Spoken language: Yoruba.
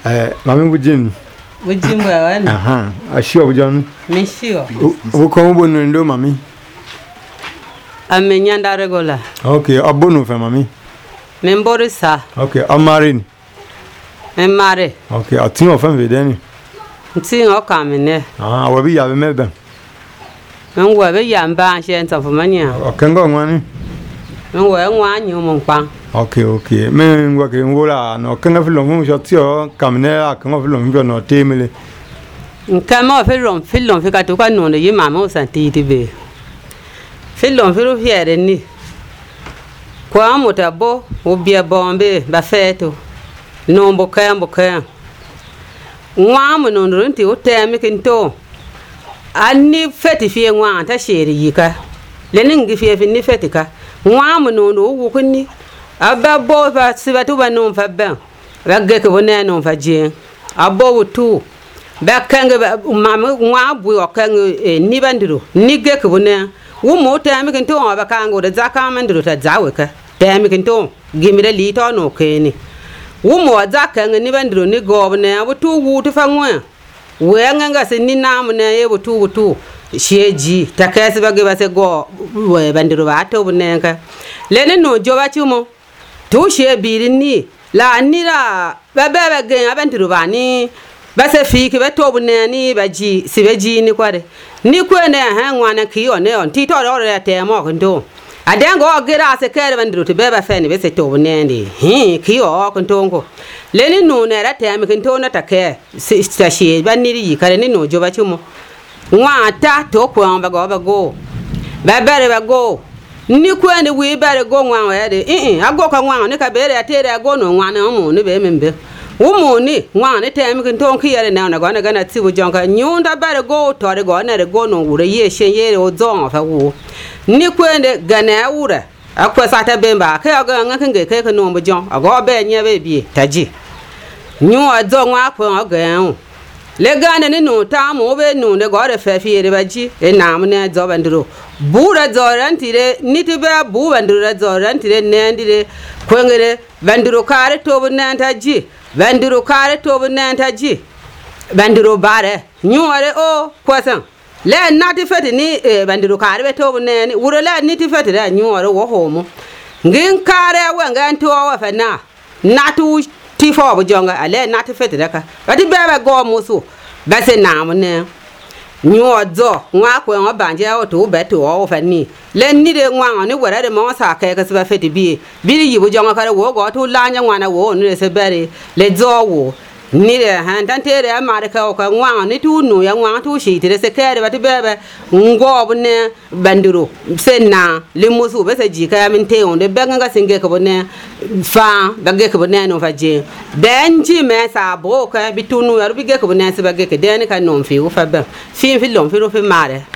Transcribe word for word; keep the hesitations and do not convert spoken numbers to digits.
Eh, mami bujin. Bujin bwana. Aha, ashio bujon. Mishio. Uko mbonu ndo mami. Amenyanda regular. Okay, abonu fe mami. Memborisa. Okay, amarin. Memare. Okay, atin ofan ve deni. Ntin o kamene. Ah, wabi ya be mebe. Nwa be yamba shen tofumania. Okay, ngo ngwani. Nwa nwa nyu mon pa. Okay, okay. Me ngwa ke ngola no kenga filo mu shotio kamne a kenga filo mu no temele. Nkama filon filon fika to ka no ye mama o santi tibe. Filon filo fiere ni. Kwa motabo obia bombe ba feto. No mboka mboka. Nwa mo no nti o temi kinto. Ani feti fie nwa ta sheri yika. Leningi fie fi ni fetika. Nwa mo no no wu kunni. Aba bo fa sibatu ba no fa ben. Ba geke wona no fa je. Abo wutu. Ba kange ba mama nwa bu o kange ni bandiro. Ni geke wona. Wu mo temi kinto ba kango da zaka mandiro ta zaweka. Temi kinto gimire li to no keni. Wu mo zaka ni bandiro ni gobne wutu wutu fa nwa. Wenga nga se ni namu na ye wutu wutu. Sheji takasi ba ge ba se go we bandiro ba to bunenka. Lene no joba chumo. Tu she birini la nira ba ba ba ge abandiro ba ni ba se fiki ba to buneni ba ji sibeji ni kware. Ni kwene ha nwana ki one on ti to ro re te mo kunto. Adengo gira se kere bandiro te beba feni be se to buneni. Hi ki o kunto ko. Leni no na ra te mi kunto na take sta she ba ni ri kare ni no joba chumo. Nwa ta to ko ba go ba go. Ba bere ba go. Ni kwene wi bere go nwa wa de eh eh ago ka nwa ni ka bere atere ago no nwa na mu ni be membe. Wo mu ni nwa ni te mi kunto ki yare na na go na ga na ti wo jonka nyunda bere go to re go na re go no wure ye shen ye o zon fa wo. Ni kwene ga na wure akwa sata bemba ka ga nga kan ga ka ka no mo jon ago be nya be bi taji. Nyu a zo nwa kwa ga an. Le gane ni no ta mo be no ne go re fa fi re baji e na mo ne zo bandiro. Bura zorantire nitibe bu bandiro zorantire nendire kwengere bandiro kare to bunanta ji bandiro kare to bunanta ji bandiro bare nyuare o kwasan le nati feti ni e bandiro kare be to buneni wuro le niti feti da nyuare wo homo ngin kare wenga nto wa fa na natu tifo bu jonga ale nati feti da ka bati bebe go musu base na mo ne nyozo nwa ko ngo banje o to beto o fa ni le ni de nwa ni wera de mo sa ka ka se ba feti bi bi yi bu jonga kare wo go to la nya nwa na wo ni se bere le zo wo ni de han tan te de ma de ka o ka nwa ni tu nu ya nwa tu shi te se kere ba ti bebe ngo bu ne bandiro se na le musu be se ji ka min te on de be nga singe ka bu ne fa ba ge ka bu ne no fa je benji me sa bo ka bi tu nu ya bi ge ka bu ne se ba ge ka de ni ka no fi u fa be fi fi lom fi ro fi mare